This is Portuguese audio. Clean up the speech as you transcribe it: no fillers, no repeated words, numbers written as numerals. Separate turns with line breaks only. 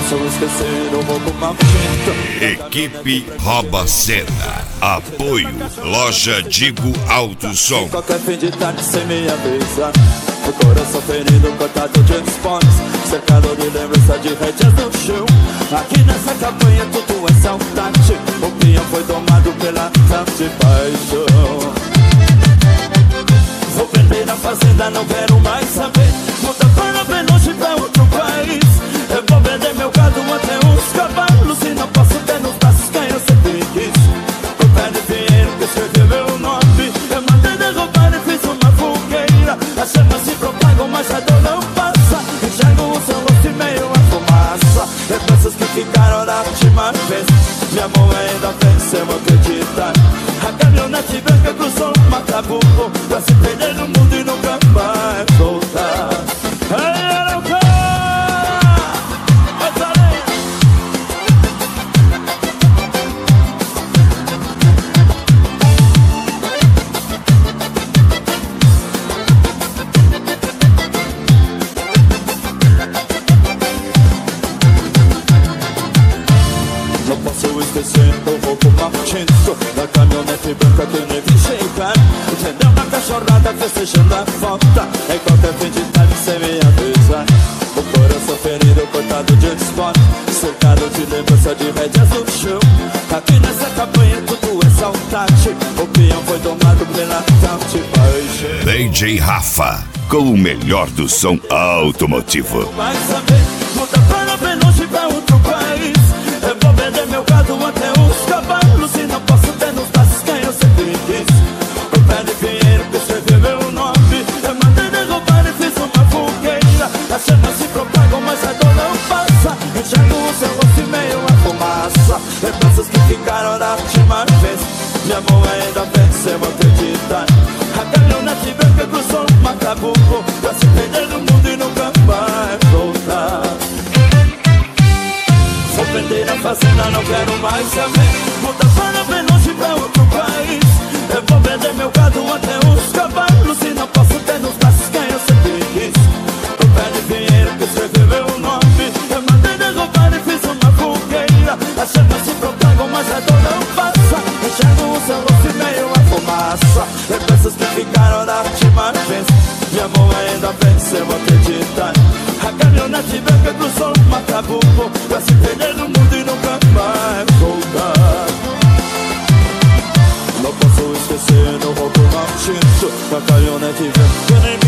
posso esquecer o roubo maldito.
Equipe Rouba Cena. Apoio Loja Digo Alto Som.
Qualquer fim de tarde sem me avisar. O coração ferido, cortado de expones, cercado de lembrança de rédeas no chão. Aqui nessa campanha tudo é saudade. O peão foi tomado pela tarde paixão. Vou perder a fazenda, não quero mais saber. Muda para bem longe pra outro país. Eu vou vender meu gado até uns cavalos. E não posso ter nos braços quem eu sempre quis. O pé de pinheiro que escreveu meu nome. Eu mandei derrubar e fiz uma fogueira. As chamas se propagam, mas a dor não passa. Enxergo o seu rosto e meio a fumaça. Lembranças que ficaram da última vez. Minha mão ainda vence, eu acreditar. A caminhonete branca cruzou o Macabuco pra se perder no mundo e nunca mais voltar. Não posso esquecer o roubo maldito da caminhonete branca que eu nem vi chegar. Entendeu na cachorrada festejando a volta. Em qualquer fim de tarde sem me avisar. O coração ferido, cortado de esporte, cercado de lembrança de rédeas no chão. Aqui nessa campanha tudo é saudade. O peão foi tomado pela tarde paixão.
DJ Rafa, com o melhor do som automotivo.
Vai saber, muda para bem longe pra outro país. Eu vou vender meu gado até os cavalos. E não posso ter nos braços quem eu sempre quis. O pé de pinheiro que escreveu meu nome. Eu mandei derrubar e fiz uma fogueira. As chamas se propagam, mas a dor não passa. Enxergo o seu rosto e meio a fumaça. Lembranças que ficaram da última vez. Minha mão ainda vence, eu acreditar. A caminhonete branca cruzou o Macabuco pra se perder no mundo e nunca mais voltar. Vou perder a fazenda, não quero mais saber. Muda para bem longe pra outro país. Eu vou vender meu gado até os cavalos. E não posso ter nos braços quem eu sempre quis. O pé de pinheiro que escreveu meu nome. Eu mandei derrubar e fiz uma fogueira. As chamas se propagam, mas a dor não passa. Enxergo o seu rosto e meio a fumaça. Lembranças que ficaram da última vez. Minha mão ainda vence, eu acreditar. A caminhonete branca cruzou o Macabuco pra se perder no mundo e nunca mais voltar. Não posso esquecer o roubo maldito da caminhonete branca.